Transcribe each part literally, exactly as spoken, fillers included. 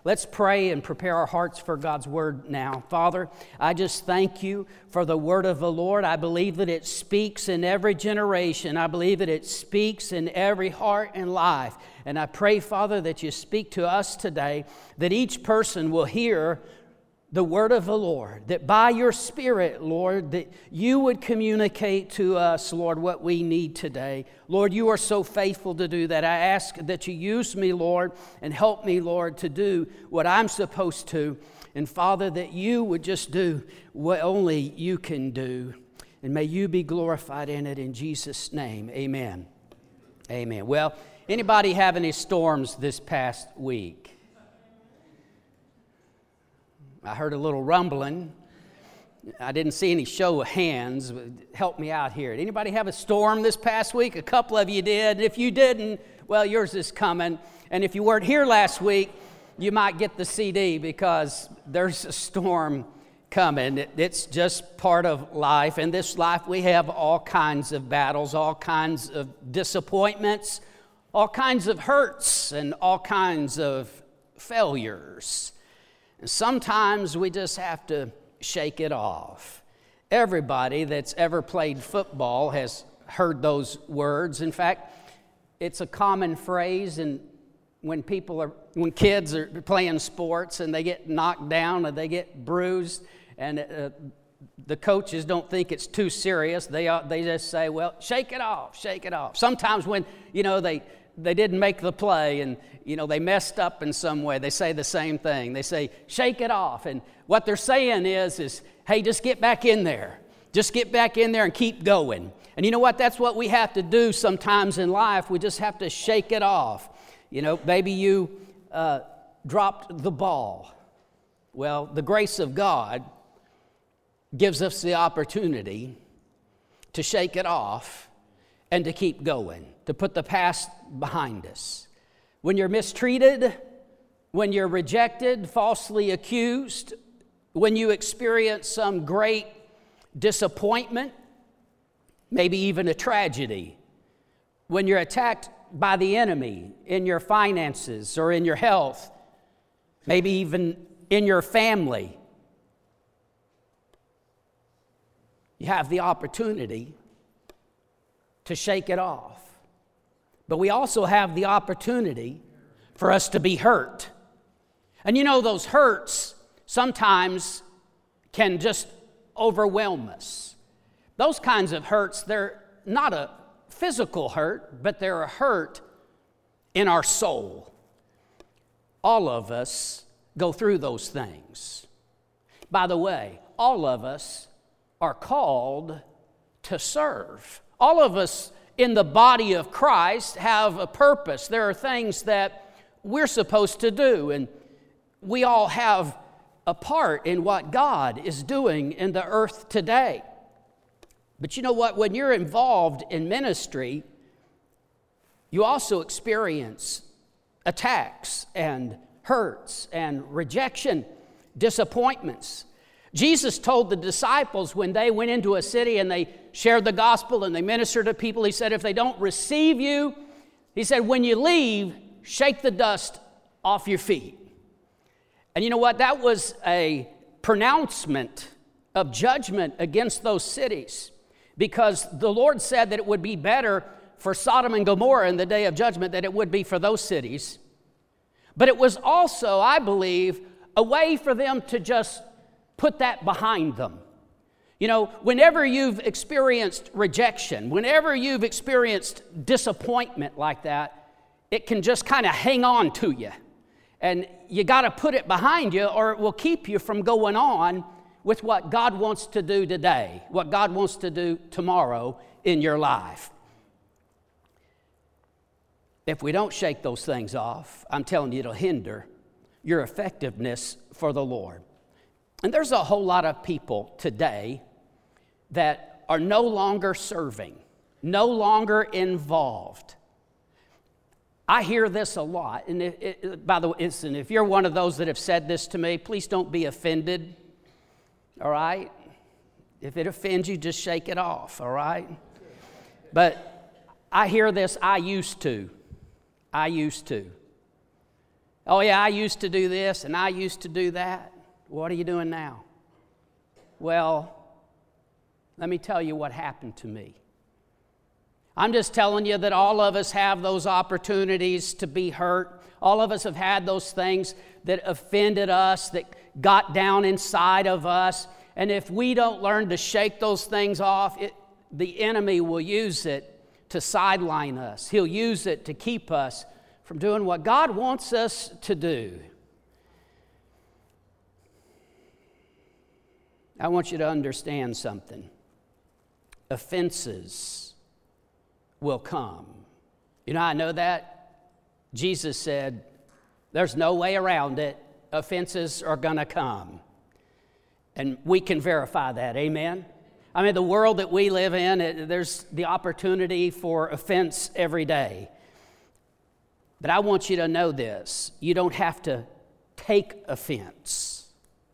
Let's pray and prepare our hearts for God's word now. Father, I just thank you for the word of the Lord. I believe that it speaks in every generation. I believe that it speaks in every heart and life. And I pray, Father, that you speak to us today, that each person will hear the word of the Lord, that by your Spirit, Lord, that you would communicate to us, Lord, what we need today. Lord, you are so faithful to do that. I ask that you use me, Lord, and help me, Lord, to do what I'm supposed to. And Father, that you would just do what only you can do. And may you be glorified in it in Jesus' name. Amen. Amen. Well, anybody have any storms this past week? I heard a little rumbling. I didn't see any show of hands. Help me out here. Did anybody have a storm this past week? A couple of you did. If you didn't, well, yours is coming. And if you weren't here last week, you might get the C D because there's a storm coming. It's just part of life. In this life, we have all kinds of battles, all kinds of disappointments, all kinds of hurts, and all kinds of failures. And sometimes we just have to shake it off. Everybody that's ever played football has heard those words. In fact, it's a common phrase, and when people are, when kids are playing sports and they get knocked down or they get bruised, and uh, the coaches don't think it's too serious, they uh, they just say, "Well, shake it off, shake it off." Sometimes when you know they. They didn't make the play and, you know, they messed up in some way. They say the same thing. They say, shake it off. And what they're saying is, is, hey, just get back in there. Just get back in there and keep going. And you know what? That's what we have to do sometimes in life. We just have to shake it off. You know, maybe you uh, dropped the ball. Well, the grace of God gives us the opportunity to shake it off and to keep going, to put the past behind us. When you're mistreated, when you're rejected, falsely accused, when you experience some great disappointment, maybe even a tragedy, when you're attacked by the enemy in your finances or in your health, maybe even in your family, you have the opportunity to shake it off. But we also have the opportunity for us to be hurt. And you know, those hurts sometimes can just overwhelm us. Those kinds of hurts, they're not a physical hurt, but they're a hurt in our soul. All of us go through those things. By the way, all of us are called to serve. All of us in the body of Christ have a purpose. There are things that we're supposed to do, and we all have a part in what God is doing in the earth today. But you know what? When you're involved in ministry, you also experience attacks and hurts and rejection, disappointments. Jesus told the disciples when they went into a city and they shared the gospel and they ministered to people, he said, if they don't receive you, he said, when you leave, shake the dust off your feet. And you know what? That was a pronouncement of judgment against those cities, because the Lord said that it would be better for Sodom and Gomorrah in the day of judgment than it would be for those cities. But it was also, I believe, a way for them to just put that behind them. You know, whenever you've experienced rejection, whenever you've experienced disappointment like that, it can just kind of hang on to you. And you got to put it behind you, or it will keep you from going on with what God wants to do today, what God wants to do tomorrow in your life. If we don't shake those things off, I'm telling you, it'll hinder your effectiveness for the Lord. And there's a whole lot of people today that are no longer serving, no longer involved. I hear this a lot. And it, it, by the way, listen, if you're one of those that have said this to me, please don't be offended, all right? If it offends you, just shake it off, all right? But I hear this, I used to. I used to. Oh, yeah, I used to do this and I used to do that. What are you doing now? Well, let me tell you what happened to me. I'm just telling you that all of us have those opportunities to be hurt. All of us have had those things that offended us, that got down inside of us. And if we don't learn to shake those things off, it, the enemy will use it to sideline us. He'll use it to keep us from doing what God wants us to do. I want you to understand something. Offenses will come. You know how I know that? Jesus said, there's no way around it. Offenses are going to come. And we can verify that, amen? I mean, the world that we live in, it, there's the opportunity for offense every day. But I want you to know this. You don't have to take offense.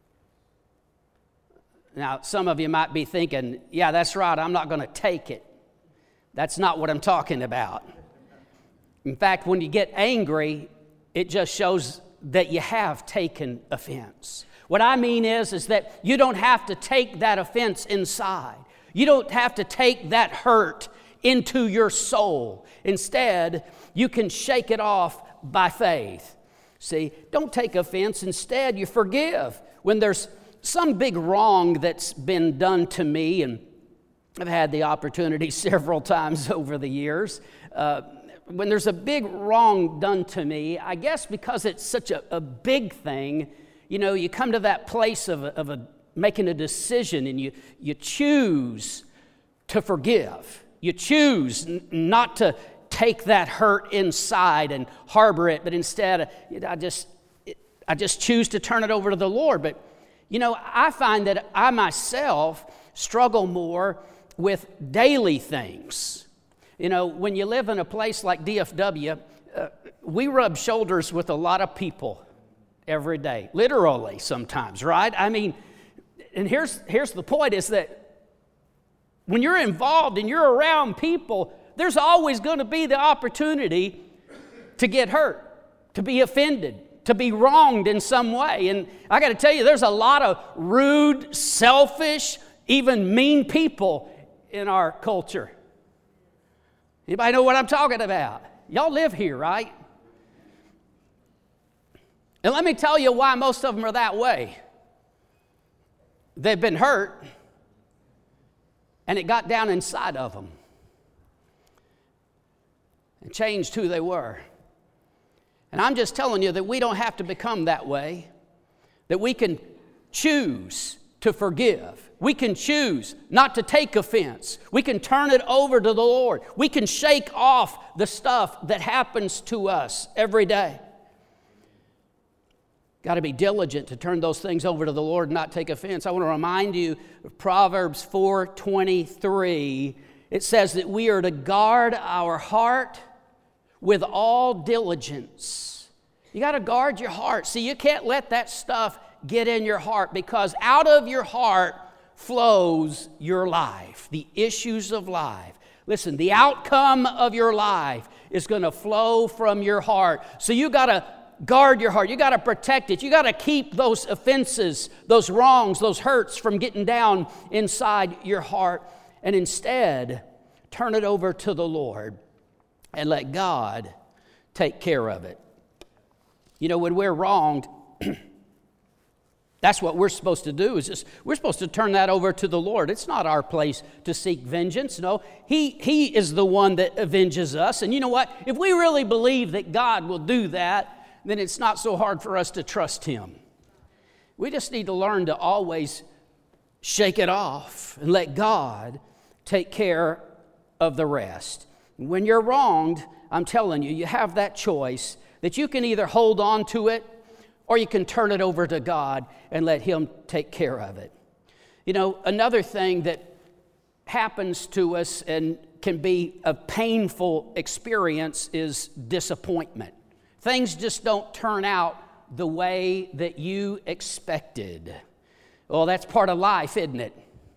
Now, some of you might be thinking, yeah, that's right, I'm not going to take it. That's not what I'm talking about. In fact, when you get angry, it just shows that you have taken offense. What I mean is, is that you don't have to take that offense inside. You don't have to take that hurt into your soul. Instead, you can shake it off by faith. See, don't take offense. Instead, you forgive. When there's some big wrong that's been done to me, and I've had the opportunity several times over the years, uh, when there's a big wrong done to me, I guess because it's such a, a big thing, you know, you come to that place of, a, of a, making a decision, and you, you choose to forgive. You choose n- not to take that hurt inside and harbor it, but instead, I just, I just choose to turn it over to the Lord. But, you know, I find that I myself struggle more with daily things. You know, when you live in a place like D F W, uh, we rub shoulders with a lot of people every day, literally sometimes, right? I mean, and here's here's the point, is that when you're involved and you're around people, there's always going to be the opportunity to get hurt, to be offended, to be wronged in some way. And I got to tell you, there's a lot of rude, selfish, even mean people in our culture. Anybody know what I'm talking about? Y'all live here, right? And let me tell you why most of them are that way. They've been hurt, and it got down inside of them and changed who they were. And I'm just telling you that we don't have to become that way, that we can choose to forgive. We can choose not to take offense. We can turn it over to the Lord. We can shake off the stuff that happens to us every day. Got to be diligent to turn those things over to the Lord and not take offense. I want to remind you of Proverbs four twenty-three. It says that we are to guard our heart with all diligence. You got to guard your heart. See, you can't let that stuff get in your heart, because out of your heart flows your life, the issues of life. Listen, the outcome of your life is going to flow from your heart. So you got to guard your heart. You got to protect it. You got to keep those offenses, those wrongs, those hurts from getting down inside your heart, and instead turn it over to the Lord and let God take care of it. You know, when we're wronged, that's what we're supposed to do, is just, we're supposed to turn that over to the Lord. It's not our place to seek vengeance. No, he, he is the one that avenges us. And you know what? If we really believe that God will do that, then it's not so hard for us to trust Him. We just need to learn to always shake it off and let God take care of the rest. When you're wronged, I'm telling you, you have that choice that you can either hold on to it, or you can turn it over to God and let Him take care of it. You know, another thing that happens to us and can be a painful experience is disappointment. Things just don't turn out the way that you expected. Well, that's part of life, isn't it?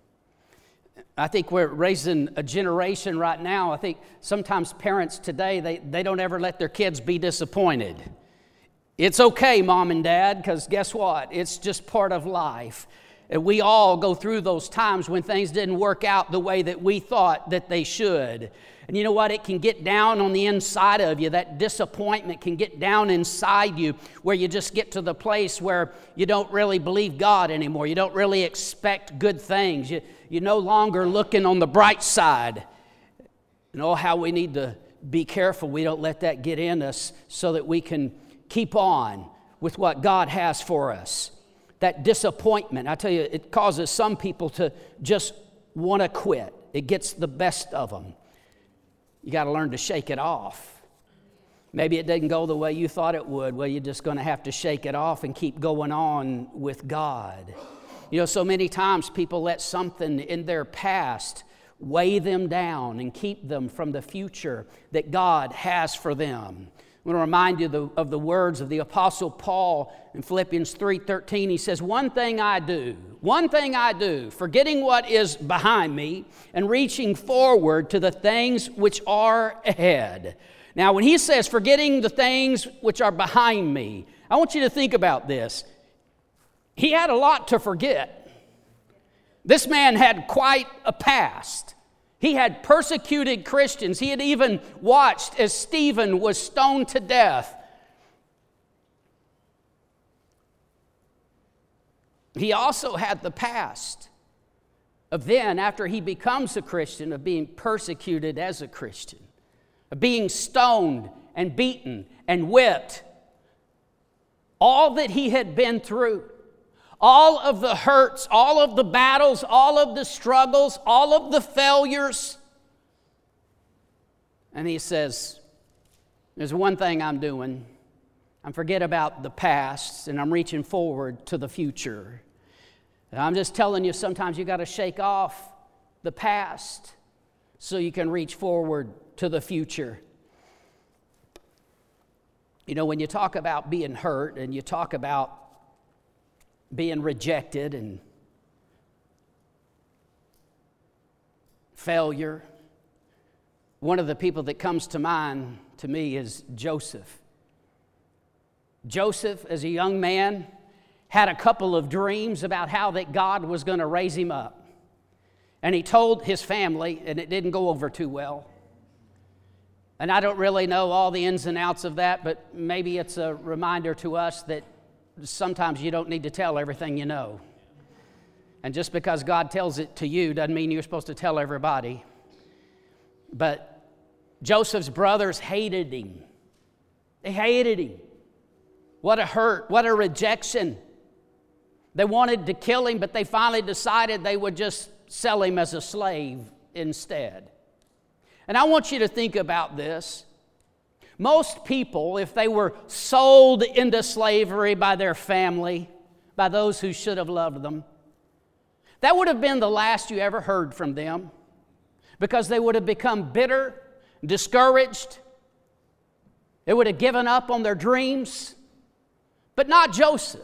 I think we're raising a generation right now. I think sometimes parents today, they, they don't ever let their kids be disappointed. It's okay, Mom and Dad, because guess what? It's just part of life. And we all go through those times when things didn't work out the way that we thought that they should. And you know what? It can get down on the inside of you. That disappointment can get down inside you where you just get to the place where you don't really believe God anymore. You don't really expect good things. You, you're no longer looking on the bright side. And oh, how we need to be careful we don't let that get in us so that we can keep on with what God has for us. That disappointment, I tell you, it causes some people to just want to quit. It gets the best of them. You got to learn to shake it off. Maybe it didn't go the way you thought it would. Well, you're just going to have to shake it off and keep going on with God. You know, so many times people let something in their past weigh them down and keep them from the future that God has for them. I want to remind you of the, of the words of the Apostle Paul in Philippians three thirteen. He says, one thing I do, one thing I do, forgetting what is behind me and reaching forward to the things which are ahead. Now, when he says, forgetting the things which are behind me, I want you to think about this. He had a lot to forget. This man had quite a past. He had persecuted Christians. He had even watched as Stephen was stoned to death. He also had the past of then, after he becomes a Christian, of being persecuted as a Christian, of being stoned and beaten and whipped. All that he had been through. All of the hurts, all of the battles, all of the struggles, all of the failures. And he says, there's one thing I'm doing. I'm forget about the past and I'm reaching forward to the future. And I'm just telling you, sometimes you got to shake off the past so you can reach forward to the future. You know, when you talk about being hurt and you talk about being rejected and failure, one of the people that comes to mind to me is Joseph. Joseph, as a young man, had a couple of dreams about how that God was going to raise him up. And he told his family, and it didn't go over too well. And I don't really know all the ins and outs of that, but maybe it's a reminder to us that sometimes you don't need to tell everything you know. And just because God tells it to you doesn't mean you're supposed to tell everybody. But Joseph's brothers hated him. They hated him. What a hurt, what a rejection. They wanted to kill him, but they finally decided they would just sell him as a slave instead. And I want you to think about this. Most people, if they were sold into slavery by their family, by those who should have loved them, that would have been the last you ever heard from them, because they would have become bitter, discouraged. They would have given up on their dreams. But not Joseph.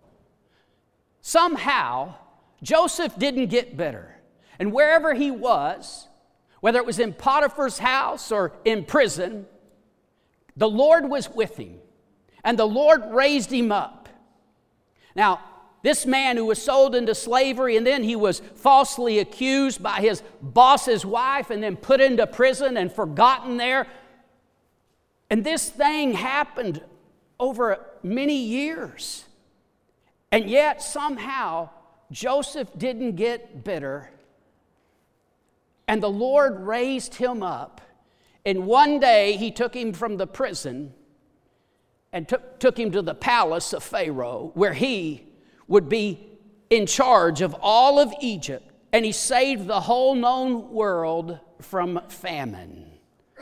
Somehow, Joseph didn't get bitter. And wherever he was, whether it was in Potiphar's house or in prison, the Lord was with him, and the Lord raised him up. Now, this man who was sold into slavery, and then he was falsely accused by his boss's wife, and then put into prison and forgotten there. And this thing happened over many years. And yet, somehow, Joseph didn't get bitter, and the Lord raised him up. And one day, he took him from the prison and took, took him to the palace of Pharaoh, where he would be in charge of all of Egypt. And he saved the whole known world from famine.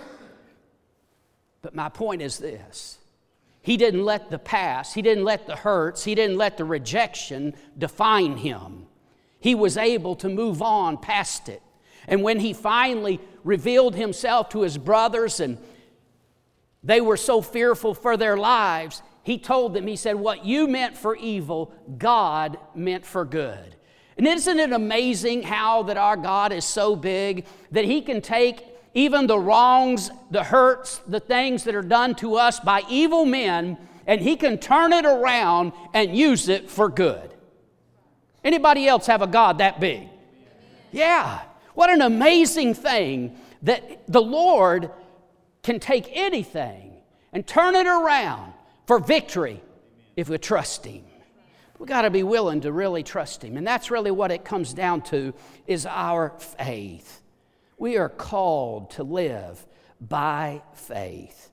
But my point is this. He didn't let the past, he didn't let the hurts, he didn't let the rejection define him. He was able to move on past it. And when he finally revealed himself to his brothers and they were so fearful for their lives, he told them, he said, what you meant for evil, God meant for good. And isn't it amazing how that our God is so big that he can take even the wrongs, the hurts, the things that are done to us by evil men, and He can turn it around and use it for good. Anybody else have a God that big? Yeah. What an amazing thing that the Lord can take anything and turn it around for victory if we trust Him. We've got to be willing to really trust Him. And that's really what it comes down to, is our faith. We are called to live by faith.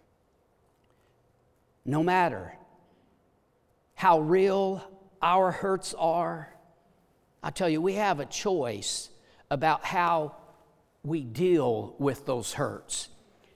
No matter how real our hurts are, I tell you, we have a choice about how we deal with those hurts.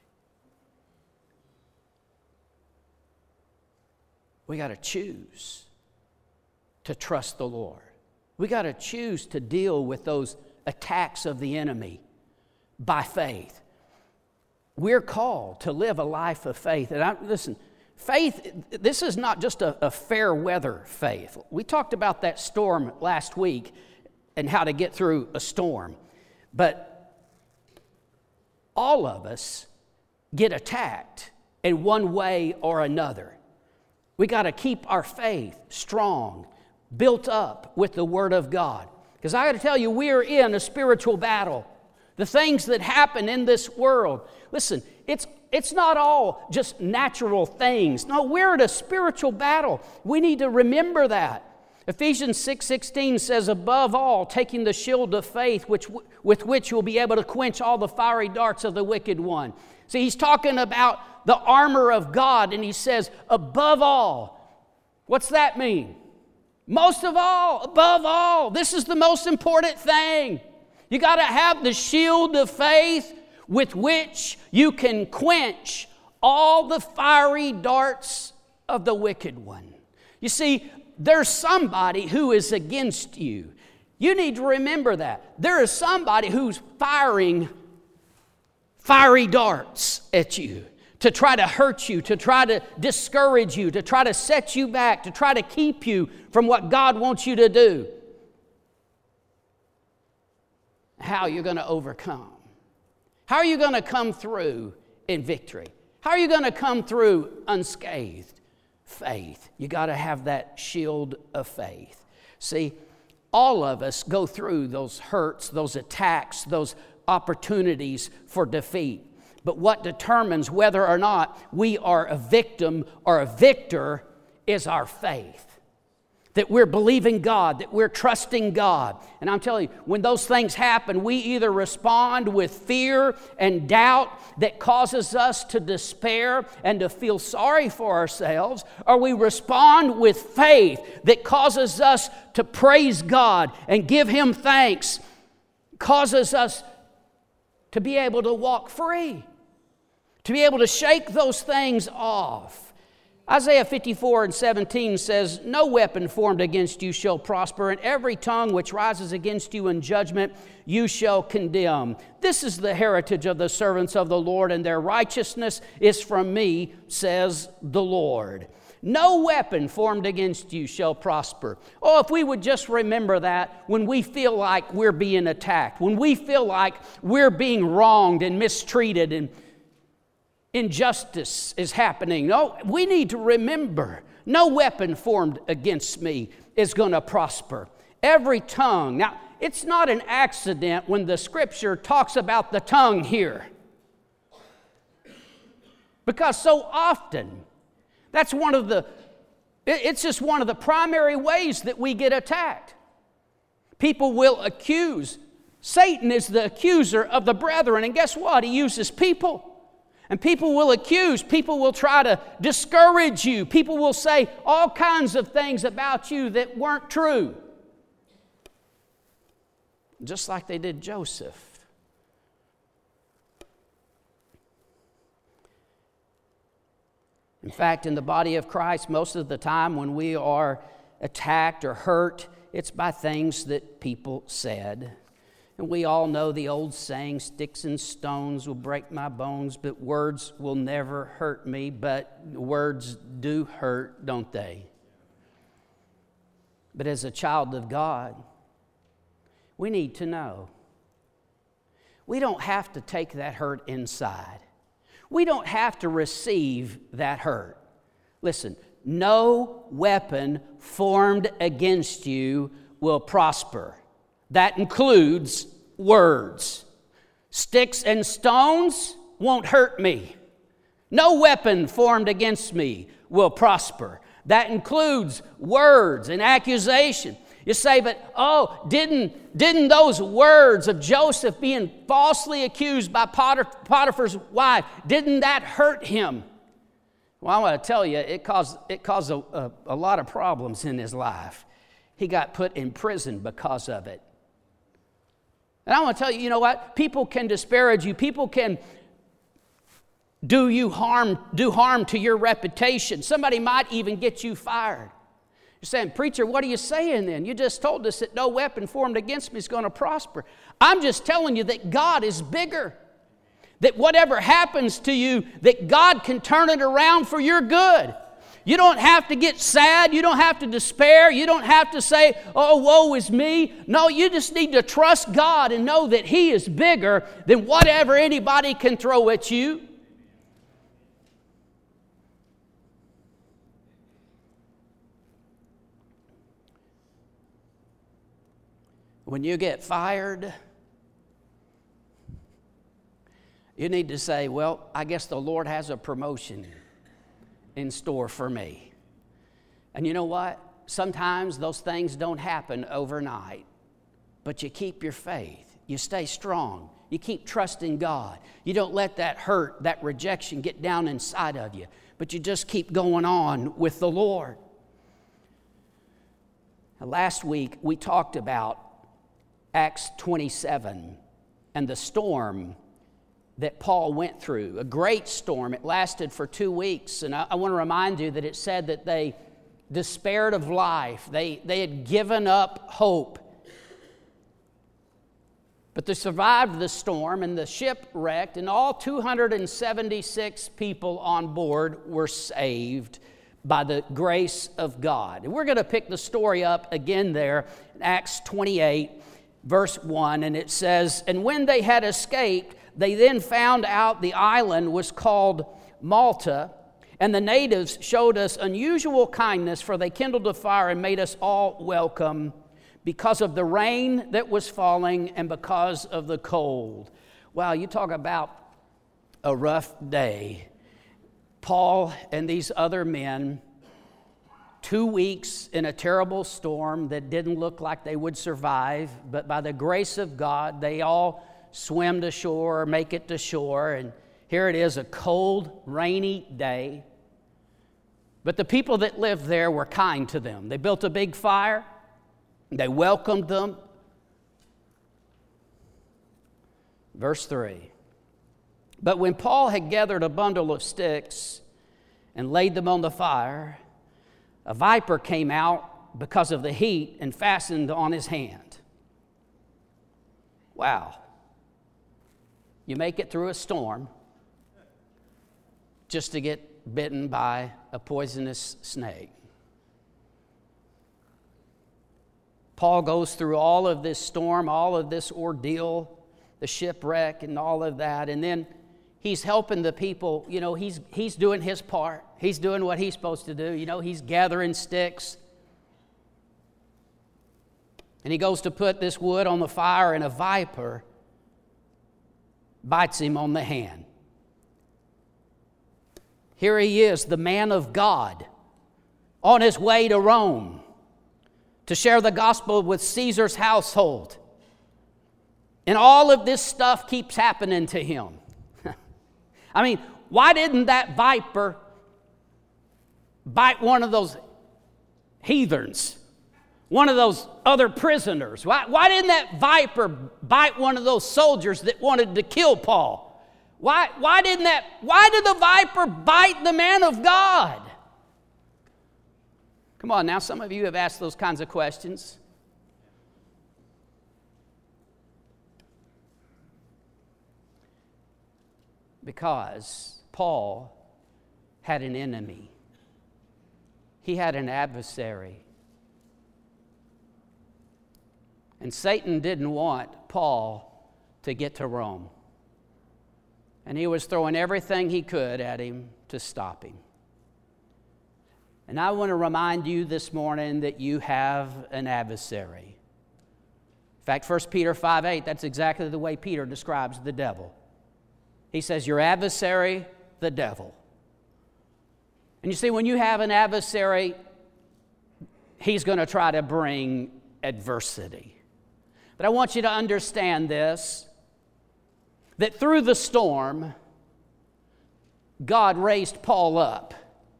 We got to choose to trust the Lord. We got to choose to deal with those attacks of the enemy by faith. We're called to live a life of faith. And I, listen, faith, this is not just a, a fair weather faith. We talked about that storm last week and how to get through a storm. But all of us get attacked in one way or another. We got to keep our faith strong, built up with the Word of God. Because I got to tell you, we are in a spiritual battle. The things that happen in this world, listen, it's it's not all just natural things. No, we're in a spiritual battle. We need to remember that. Ephesians six sixteen says, above all, taking the shield of faith, which with which you'll be able to quench all the fiery darts of the wicked one. See, he's talking about the armor of God, and he says, above all. What's that mean? Most of all, above all. This is the most important thing. You got to have the shield of faith with which you can quench all the fiery darts of the wicked one. You see, there's somebody who is against you. You need to remember that. There is somebody who's firing fiery darts at you to try to hurt you, to try to discourage you, to try to set you back, to try to keep you from what God wants you to do. How are you going to overcome? How are you going to come through in victory? How are you going to come through unscathed? Faith. You got to have that shield of faith. See, all of us go through those hurts, those attacks, those opportunities for defeat. But what determines whether or not we are a victim or a victor is our faith. That we're believing God, that we're trusting God. And I'm telling you, when those things happen, we either respond with fear and doubt that causes us to despair and to feel sorry for ourselves, or we respond with faith that causes us to praise God and give Him thanks, causes us to be able to walk free, to be able to shake those things off. Isaiah fifty-four and seventeen says, no weapon formed against you shall prosper, and every tongue which rises against you in judgment you shall condemn. This is the heritage of the servants of the Lord, and their righteousness is from me, says the Lord. No weapon formed against you shall prosper. Oh, if we would just remember that when we feel like we're being attacked, when we feel like we're being wronged and mistreated and injustice is happening. No, we need to remember, no weapon formed against me is going to prosper. Every tongue. Now, it's not an accident when the Scripture talks about the tongue here. Because so often, that's one of the, it's just one of the primary ways that we get attacked. People will accuse. Satan is the accuser of the brethren, and guess what? He uses people. And people will accuse, people will try to discourage you, people will say all kinds of things about you that weren't true. Just like they did Joseph. In fact, in the body of Christ, most of the time when we are attacked or hurt, it's by things that people said. And we all know the old saying, sticks and stones will break my bones, but words will never hurt me. But words do hurt, don't they? But as a child of God, we need to know. We don't have to take that hurt inside. We don't have to receive that hurt. Listen, no weapon formed against you will prosper. That includes words. Sticks and stones won't hurt me. No weapon formed against me will prosper. That includes words and accusation. You say, but oh, didn't, didn't those words of Joseph being falsely accused by Potiphar's wife, didn't that hurt him? Well, I want to tell you, it caused, it caused a, a, a lot of problems in his life. He got put in prison because of it. And I want to tell you, you know what? People can disparage you. People can do you harm, do harm to your reputation. Somebody might even get you fired. You're saying, preacher, what are you saying then? You just told us that no weapon formed against me is going to prosper. I'm just telling you that God is bigger. That whatever happens to you, that God can turn it around for your good. You don't have to get sad. You don't have to despair. You don't have to say, oh, woe is me. No, you just need to trust God and know that He is bigger than whatever anybody can throw at you. When you get fired, you need to say, well, I guess the Lord has a promotion in store for me. And you know what? Sometimes those things don't happen overnight, but you keep your faith. You stay strong. You keep trusting God. You don't let that hurt, that rejection get down inside of you, but you just keep going on with the Lord. Now, last week, we talked about Acts twenty-seven and the storm that Paul went through, a great storm. It lasted for two weeks. And I, I want to remind you that it said that they despaired of life. They, they had given up hope. But they survived the storm, and the ship wrecked, and all two hundred seventy-six people on board were saved by the grace of God. And we're going to pick the story up again there in Acts twenty-eight, verse one, and it says, and when they had escaped, they then found out the island was called Malta, and the natives showed us unusual kindness, for they kindled a fire and made us all welcome because of the rain that was falling and because of the cold. Wow, you talk about a rough day. Paul and these other men, two weeks in a terrible storm that didn't look like they would survive, but by the grace of God, they all swim to shore or make it to shore. And here it is, a cold, rainy day. But the people that lived there were kind to them. They built a big fire. They welcomed them. Verse three. But when Paul had gathered a bundle of sticks and laid them on the fire, a viper came out because of the heat and fastened on his hand. Wow. You make it through a storm just to get bitten by a poisonous snake. Paul goes through all of this storm, all of this ordeal, the shipwreck and all of that, and then he's helping the people. You know, he's he's doing his part. He's doing what he's supposed to do. You know, he's gathering sticks. And he goes to put this wood on the fire, and a viper bites him on the hand. Here he is, the man of God, on his way to Rome to share the gospel with Caesar's household. And all of this stuff keeps happening to him. I mean, why didn't that viper bite one of those heathens, one of those other prisoners? Why, why didn't that viper bite one of those soldiers that wanted to kill Paul? Why, why didn't that, why did the viper bite the man of God? Come on now, some of you have asked those kinds of questions. Because Paul had an enemy. He had an adversary. And Satan didn't want Paul to get to Rome. And he was throwing everything he could at him to stop him. And I want to remind you this morning that you have an adversary. In fact, First Peter five eight, that's exactly the way Peter describes the devil. He says, your adversary, the devil. And you see, when you have an adversary, he's going to try to bring adversity. But I want you to understand this, that through the storm, God raised Paul up.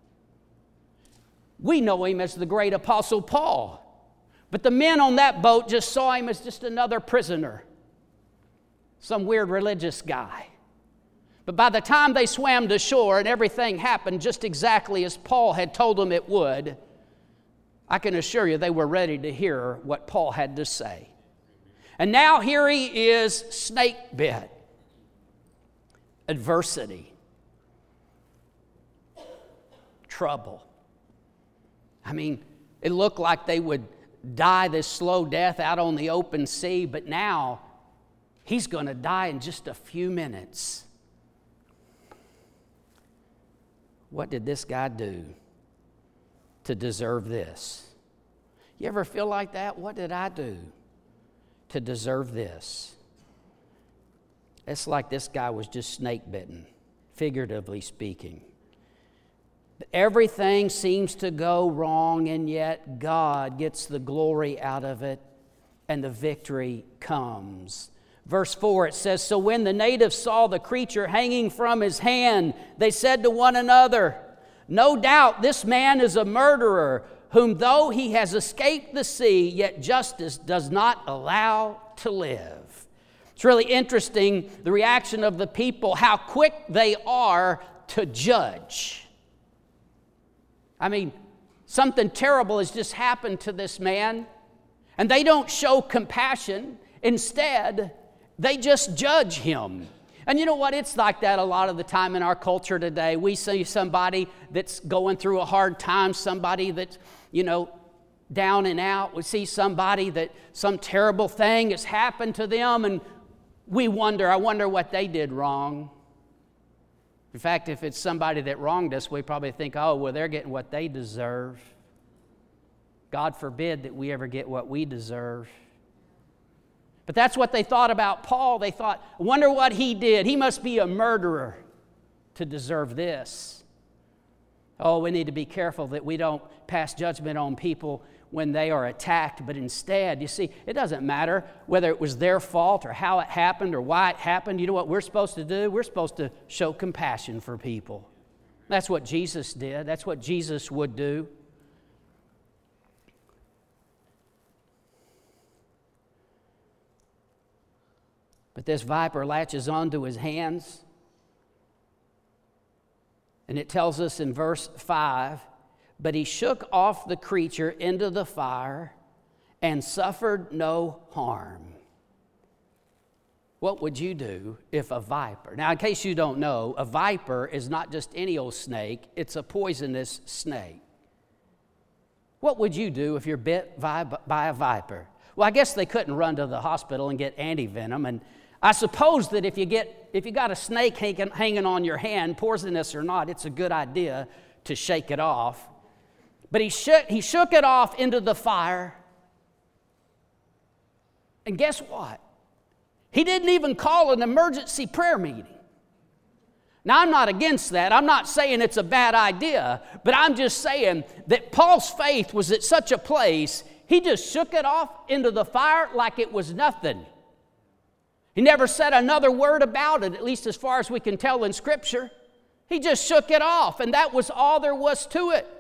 We know him as the great apostle Paul, but the men on that boat just saw him as just another prisoner, some weird religious guy. But by the time they swam to shore and everything happened just exactly as Paul had told them it would, I can assure you they were ready to hear what Paul had to say. And now here he is, snake bit. Adversity. Trouble. I mean, it looked like they would die this slow death out on the open sea, but now he's going to die in just a few minutes. What did this guy do to deserve this? You ever feel like that? What did I do to deserve this? It's like this guy was just snake bitten, figuratively speaking. Everything seems to go wrong, and yet God gets the glory out of it, and the victory comes. Verse four, it says, so when the natives saw the creature hanging from his hand, they said to one another, no doubt this man is a murderer, whom though he has escaped the sea, yet justice does not allow to live. It's really interesting, the reaction of the people, how quick they are to judge. I mean, something terrible has just happened to this man, and they don't show compassion. Instead, they just judge him. And you know what? It's like that a lot of the time in our culture today. We see somebody that's going through a hard time, somebody that's, you know, down and out. We see somebody that some terrible thing has happened to them, and we wonder, I wonder what they did wrong. In fact, if it's somebody that wronged us, we probably think, oh, well, they're getting what they deserve. God forbid that we ever get what we deserve. But that's what they thought about Paul. They thought, I wonder what he did. He must be a murderer to deserve this. Oh, we need to be careful that we don't pass judgment on people when they are attacked. But instead, you see, it doesn't matter whether it was their fault or how it happened or why it happened. You know what we're supposed to do? We're supposed to show compassion for people. That's what Jesus did. That's what Jesus would do. But this viper latches onto his hands. And it tells us in verse five, but he shook off the creature into the fire and suffered no harm. What would you do if a viper, now in case you don't know, a viper is not just any old snake, it's a poisonous snake. What would you do if you're bit by, by a viper? Well, I guess they couldn't run to the hospital and get antivenom, and I suppose that if you get if you got a snake hanging, hanging on your hand, poisonous or not, it's a good idea to shake it off. But he shook, he shook it off into the fire. And guess what? He didn't even call an emergency prayer meeting. Now, I'm not against that. I'm not saying it's a bad idea, but I'm just saying that Paul's faith was at such a place, he just shook it off into the fire like it was nothing. He never said another word about it, at least as far as we can tell in Scripture. He just shook it off, and that was all there was to it.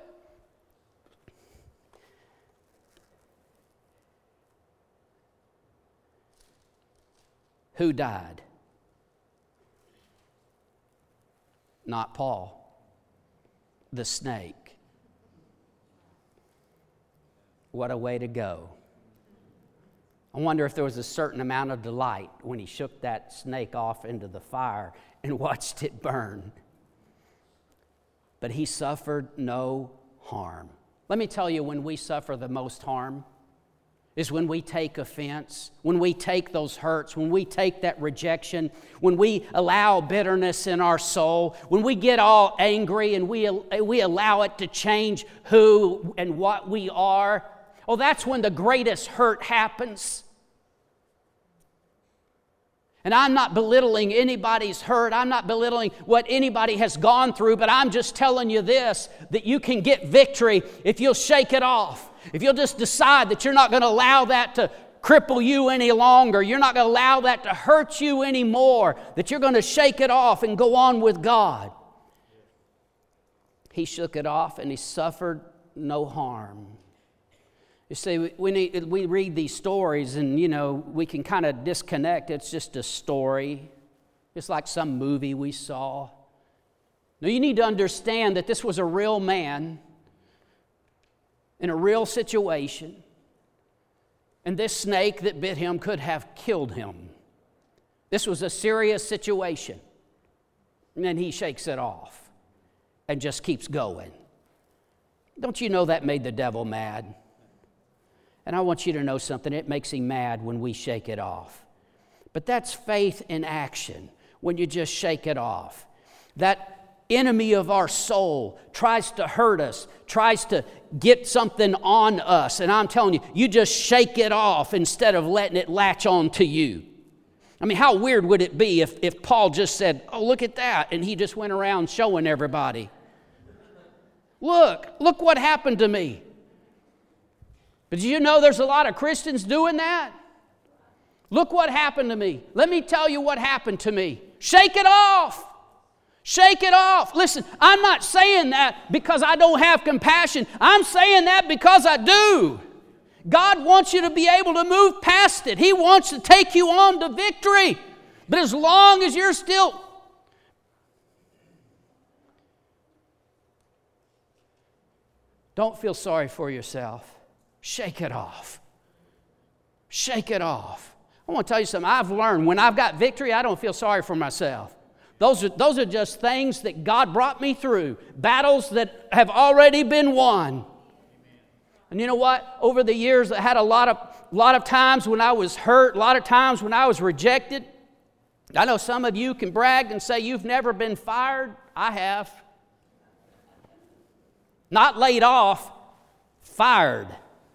Who died? Not Paul. The snake. What a way to go. I wonder if there was a certain amount of delight when he shook that snake off into the fire and watched it burn. But he suffered no harm. Let me tell you when we suffer the most harm. is when we take offense, when we take those hurts, when we take that rejection, when we allow bitterness in our soul, when we get all angry and we, we allow it to change who and what we are. Oh, that's when the greatest hurt happens. And I'm not belittling anybody's hurt. I'm not belittling what anybody has gone through, but I'm just telling you this, that you can get victory if you'll shake it off. If you'll just decide that you're not going to allow that to cripple you any longer, you're not going to allow that to hurt you anymore, that you're going to shake it off and go on with God. He shook it off and he suffered no harm. You see, we, need, we read these stories and, you know, we can kind of disconnect. It's just a story. It's like some movie we saw. Now, you need to understand that this was a real man in a real situation. And this snake that bit him could have killed him. This was a serious situation. And then he shakes it off and just keeps going. Don't you know that made the devil mad? And I want you to know something. It makes him mad when we shake it off. But that's faith in action, when you just shake it off. That enemy of our soul tries to hurt us, tries to get something on us. And I'm telling you, you just shake it off instead of letting it latch on to you. I mean, how weird would it be if, if Paul just said, oh, look at that, and he just went around showing everybody. Look, look what happened to me. But do you know there's a lot of Christians doing that? Look what happened to me. Let me tell you what happened to me. Shake it off. Shake it off. Listen, I'm not saying that because I don't have compassion. I'm saying that because I do. God wants you to be able to move past it. He wants to take you on to victory. But as long as you're still... Don't feel sorry for yourself. Shake it off. Shake it off. I want to tell you something. I've learned when I've got victory, I don't feel sorry for myself. Those are, those are just things that God brought me through, battles that have already been won. And you know what? Over the years, I had a lot of, lot of times when I was hurt, a lot of times when I was rejected. I know some of you can brag and say you've never been fired. I have. Not laid off, fired.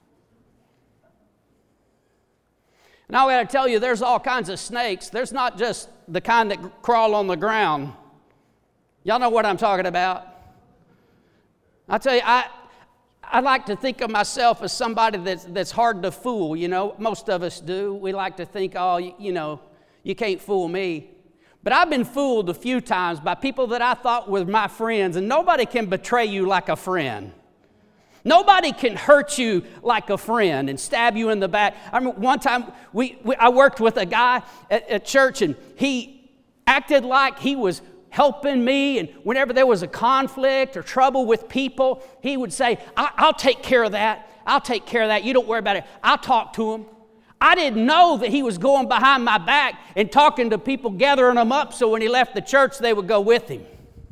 Now I got to tell you, there's all kinds of snakes. There's not just the kind that crawl on the ground. Y'all know what I'm talking about. I tell you, I I like to think of myself as somebody that's that's hard to fool. You know, most of us do. We like to think, oh, you, you know, you can't fool me. But I've been fooled a few times by people that I thought were my friends, and nobody can betray you like a friend. Nobody can hurt you like a friend and stab you in the back. I remember one time we, we I worked with a guy at, at church, and he acted like he was helping me, and whenever there was a conflict or trouble with people, he would say, I, I'll take care of that. I'll take care of that. You don't worry about it. I'll talk to him. I didn't know that he was going behind my back and talking to people, gathering them up, so when he left the church, they would go with him.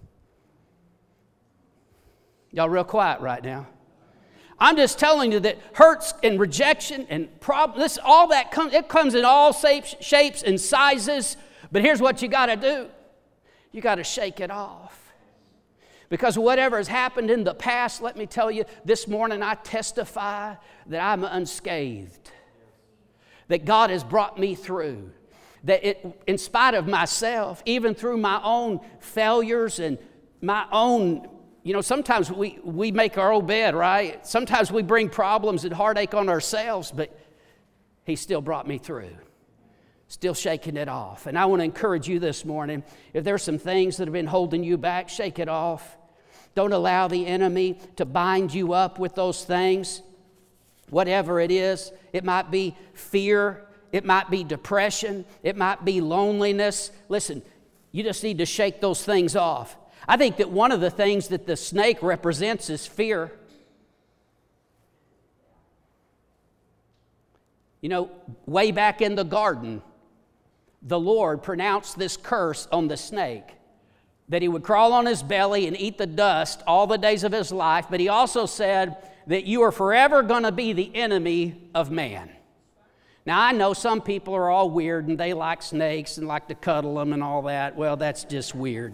Y'all real quiet right now. I'm just telling you that hurts and rejection and problems, all that comes, it comes in all shapes, shapes and sizes. But here's what you got to do. You got to shake it off. Because whatever has happened in the past, let me tell you, this morning I testify that I'm unscathed. That God has brought me through. That it, in spite of myself, even through my own failures and my own, you know, sometimes we, we make our own bed, right? Sometimes we bring problems and heartache on ourselves, but He still brought me through. Still shaking it off. And I want to encourage you this morning, if there's some things that have been holding you back, shake it off. Don't allow the enemy to bind you up with those things. Whatever it is, it might be fear, it might be depression, it might be loneliness. Listen, you just need to shake those things off. I think that one of the things that the snake represents is fear. You know, way back in the garden, the Lord pronounced this curse on the snake, that he would crawl on his belly and eat the dust all the days of his life, but he also said that you are forever going to be the enemy of man. Now, I know some people are all weird and they like snakes and like to cuddle them and all that. Well, that's just weird.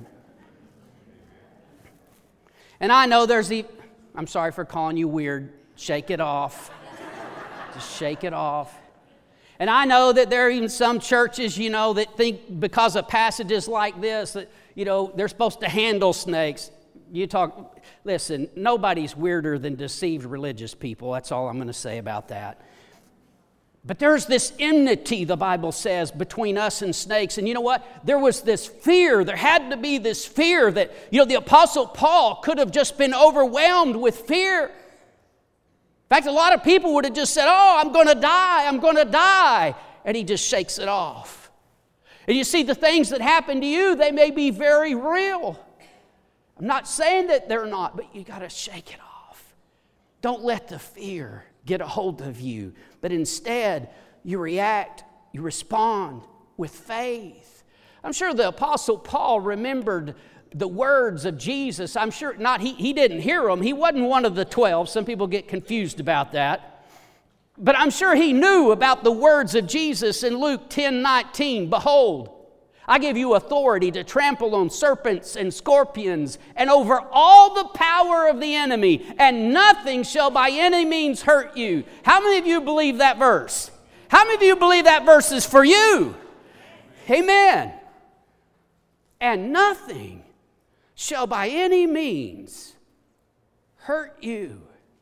And I know there's the, I'm sorry for calling you weird. Shake it off. Just shake it off. And I know that there are even some churches, you know, that think because of passages like this that, you know, they're supposed to handle snakes. You talk, listen, nobody's weirder than deceived religious people. That's all I'm going to say about that. But there's this enmity, the Bible says, between us and snakes. And you know what? There was this fear. There had to be this fear that, you know, the Apostle Paul could have just been overwhelmed with fear. In fact, a lot of people would have just said, oh, I'm going to die, I'm going to die. And he just shakes it off. And you see, the things that happen to you, they may be very real. I'm not saying that they're not, but you got to shake it off. Don't let the fear get a hold of you, but instead you react, you respond with faith. I'm sure the Apostle Paul remembered the words of Jesus. I'm sure not he, he didn't hear them. He wasn't one of the twelve. Some people get confused about that. But I'm sure he knew about the words of Jesus in Luke ten nineteen. Behold, I give you authority to trample on serpents and scorpions and over all the power of the enemy, and nothing shall by any means hurt you. How many of you believe that verse? How many of you believe that verse is for you? Amen. And nothing shall by any means hurt you.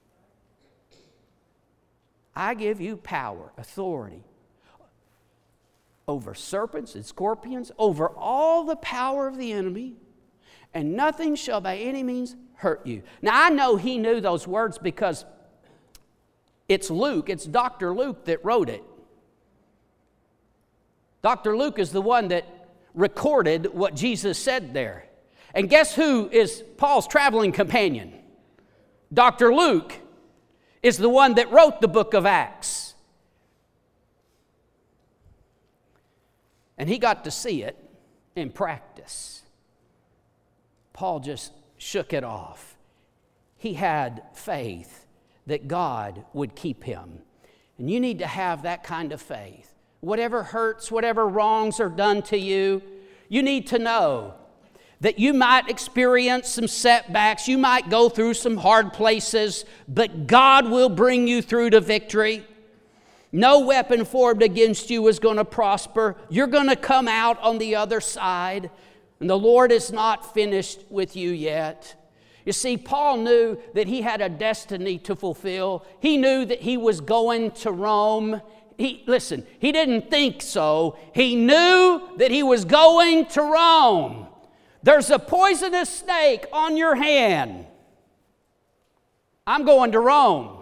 I give you power, authority, over serpents and scorpions, over all the power of the enemy, and nothing shall by any means hurt you. Now, I know he knew those words because it's Luke, it's Doctor Luke that wrote it. Doctor Luke is the one that recorded what Jesus said there. And guess who is Paul's traveling companion? Doctor Luke is the one that wrote the book of Acts. And he got to see it in practice. Paul just shook it off. He had faith that God would keep him. And you need to have that kind of faith. Whatever hurts, whatever wrongs are done to you, you need to know that you might experience some setbacks, you might go through some hard places, but God will bring you through to victory. No weapon formed against you is going to prosper. You're going to come out on the other side, and the Lord is not finished with you yet. You see, Paul knew that he had a destiny to fulfill. He knew that he was going to Rome. He, listen, he didn't think so. He knew that he was going to Rome. There's a poisonous snake on your hand. I'm going to Rome.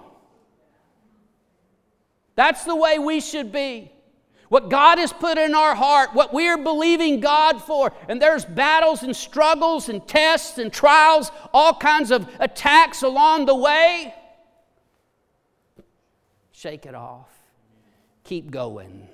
That's the way we should be. What God has put in our heart, what we are believing God for. And there's battles and struggles and tests and trials, all kinds of attacks along the way. Shake it off. Keep going.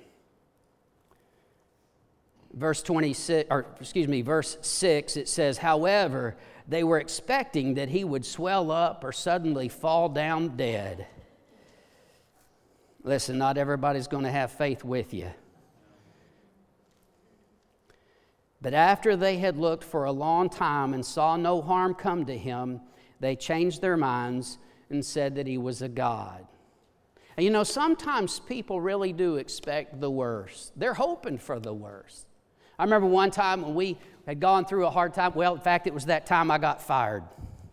Verse twenty-six, or excuse me, verse six, it says, however, they were expecting that he would swell up or suddenly fall down dead. Listen, not everybody's going to have faith with you. But after they had looked for a long time and saw no harm come to him, they changed their minds and said that he was a god. And you know, sometimes people really do expect the worst. They're hoping for the worst. I remember one time when we had gone through a hard time. Well, in fact, it was that time I got fired.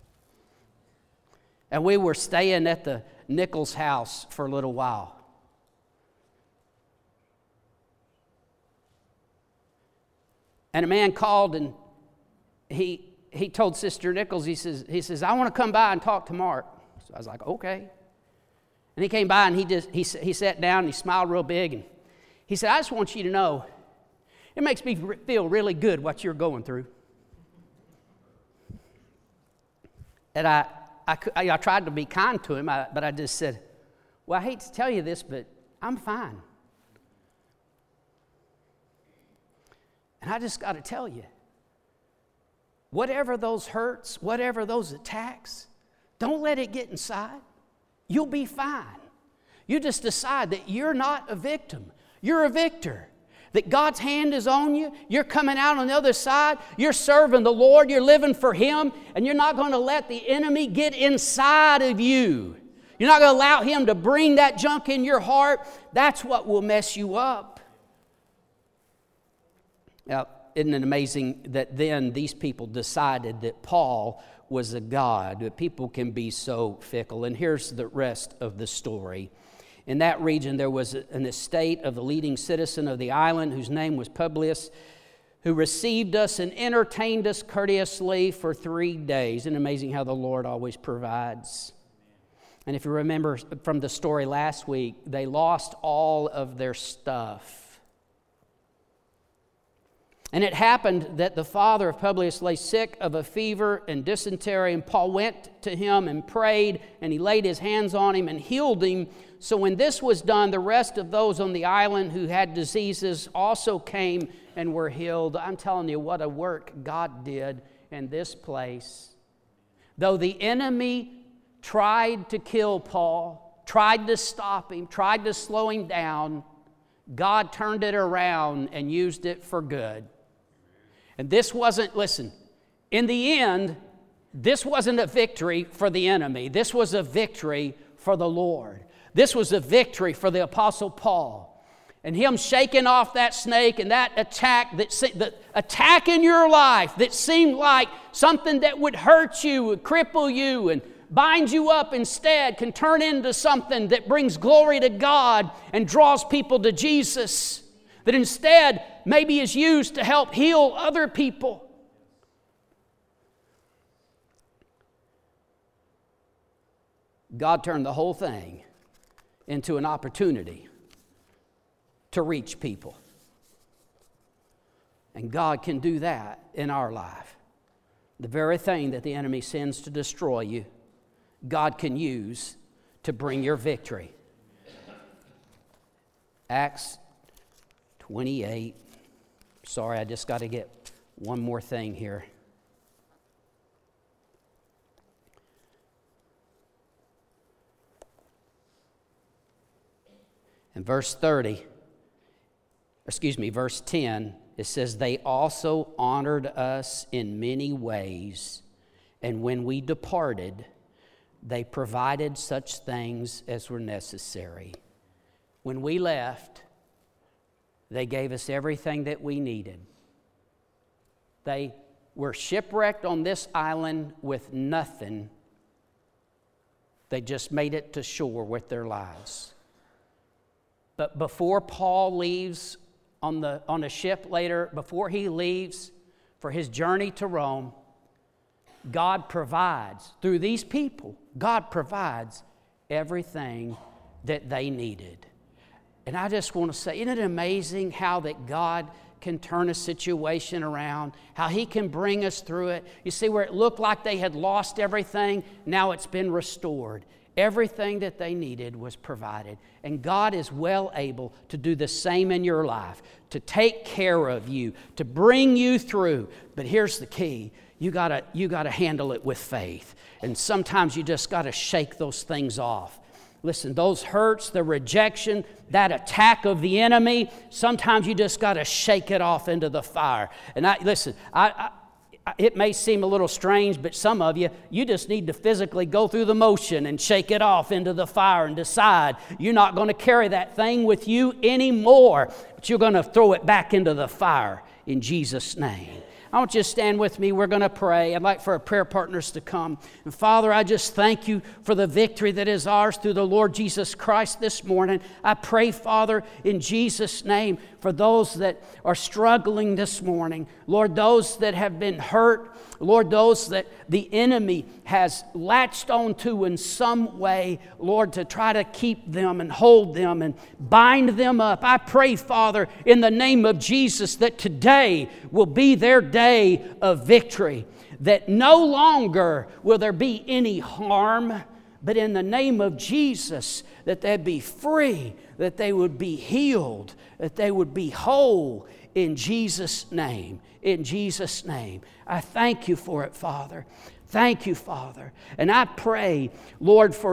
And we were staying at the Nichols house for a little while. And a man called and he he told Sister Nichols, he says, he says, I want to come by and talk to Mark. So I was like, okay. And he came by and he just he he sat down and he smiled real big and he said, I just want you to know, it makes me feel really good what you're going through. And I I, I tried to be kind to him, but I just said, well, I hate to tell you this, but I'm fine. And I just got to tell you, whatever those hurts, whatever those attacks, don't let it get inside. You'll be fine. You just decide that you're not a victim. You're a victor. That God's hand is on you. You're coming out on the other side. You're serving the Lord. You're living for Him. And you're not going to let the enemy get inside of you. You're not going to allow him to bring that junk in your heart. That's what will mess you up. Now, isn't it amazing that then these people decided that Paul was a god, that people can be so fickle. And here's the rest of the story. In that region, there was an estate of the leading citizen of the island, whose name was Publius, who received us and entertained us courteously for three days. Isn't it amazing how the Lord always provides? And if you remember from the story last week, they lost all of their stuff. And it happened that the father of Publius lay sick of a fever and dysentery, and Paul went to him and prayed, and he laid his hands on him and healed him. So when this was done, the rest of those on the island who had diseases also came and were healed. I'm telling you, what a work God did in this place. Though the enemy tried to kill Paul, tried to stop him, tried to slow him down, God turned it around and used it for good. And this wasn't, listen, in the end, this wasn't a victory for the enemy. This was a victory for the Lord. This was a victory for the Apostle Paul. And him shaking off that snake and that attack, that the attack in your life that seemed like something that would hurt you, would cripple you, and bind you up instead, can turn into something that brings glory to God and draws people to Jesus. That instead maybe is used to help heal other people. God turned the whole thing into an opportunity to reach people. And God can do that in our life. The very thing that the enemy sends to destroy you, God can use to bring your victory. Acts twenty-eight. Sorry, I just got to get one more thing here. In verse thirty, excuse me, verse ten, it says, they also honored us in many ways, and when we departed, they provided such things as were necessary. When we left, they gave us everything that we needed. They were shipwrecked on this island with nothing. They just made it to shore with their lives. But before Paul leaves on the on a ship later, before he leaves for his journey to Rome, God provides, through these people, God provides everything that they needed. And I just want to say, isn't it amazing how that God can turn a situation around, how He can bring us through it? You see, where it looked like they had lost everything, now it's been restored. Everything that they needed was provided. And God is well able to do the same in your life, to take care of you, to bring you through. But here's the key. You gotta, you gotta handle it with faith. And sometimes you just gotta shake those things off. Listen, those hurts, the rejection, that attack of the enemy, sometimes you just got to shake it off into the fire. And I listen, I, I, it may seem a little strange, but some of you, you just need to physically go through the motion and shake it off into the fire and decide you're not going to carry that thing with you anymore, but you're going to throw it back into the fire in Jesus' name. I want you to stand with me. We're going to pray. I'd like for our prayer partners to come. And Father, I just thank you for the victory that is ours through the Lord Jesus Christ this morning. I pray, Father, in Jesus' name, for those that are struggling this morning. Lord, those that have been hurt. Lord, those that the enemy has latched onto in some way, Lord, to try to keep them and hold them and bind them up. I pray, Father, in the name of Jesus, that today will be their day of victory, that no longer will there be any harm, but in the name of Jesus, that they'd be free, that they would be healed, that they would be whole in Jesus' name. In Jesus' name. I thank you for it, Father. Thank you, Father. And I pray, Lord, for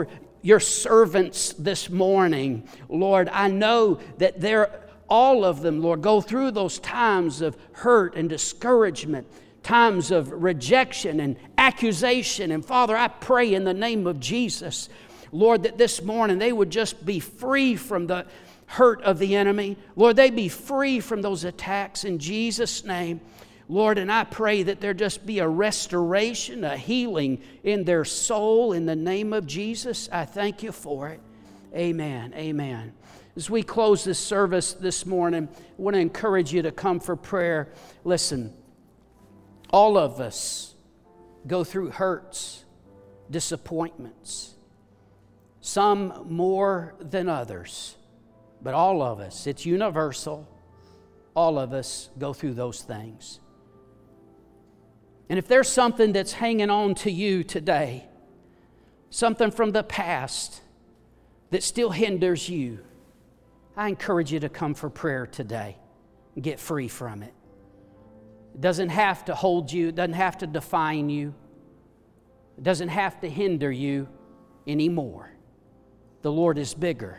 your servants this morning, Lord, I know that they're, all of them, Lord, go through those times of hurt and discouragement, times of rejection and accusation. And Father, I pray in the name of Jesus, Lord, that this morning they would just be free from the hurt of the enemy. Lord, they be free from those attacks in Jesus' name. Lord, and I pray that there just be a restoration, a healing in their soul in the name of Jesus. I thank you for it. Amen. Amen. As we close this service this morning, I want to encourage you to come for prayer. Listen, all of us go through hurts, disappointments, some more than others, but all of us, it's universal. All of us go through those things. And if there's something that's hanging on to you today, something from the past that still hinders you, I encourage you to come for prayer today and get free from it. It doesn't have to hold you. It doesn't have to define you. It doesn't have to hinder you anymore. The Lord is bigger.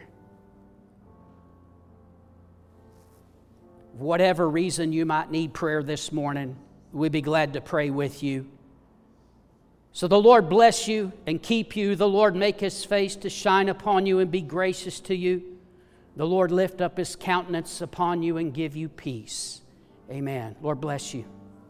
Whatever reason you might need prayer this morning, we'd be glad to pray with you. So the Lord bless you and keep you. The Lord make His face to shine upon you and be gracious to you. The Lord lift up His countenance upon you and give you peace. Amen. Lord bless you.